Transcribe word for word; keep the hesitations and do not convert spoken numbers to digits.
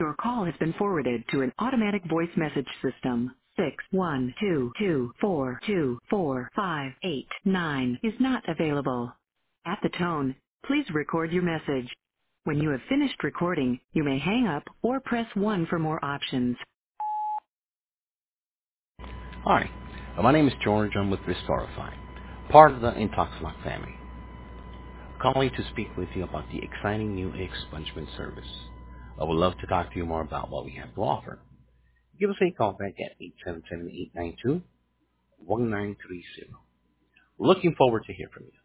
Your call has been forwarded to an automatic voice message system. Six one two two four two four five eight nine is not available. At the tone, please record your message. When you have finished recording, you may hang up or press one for more options. Hi, uh, my name is George. I'm with Restorify, part of the Intoxilock family. Calling to speak with you about the exciting new expungement service. I would love to talk to you more about what we have to offer. Give us a call back at eight seven seven, eight nine two, one nine three zero. Looking forward to hear from you.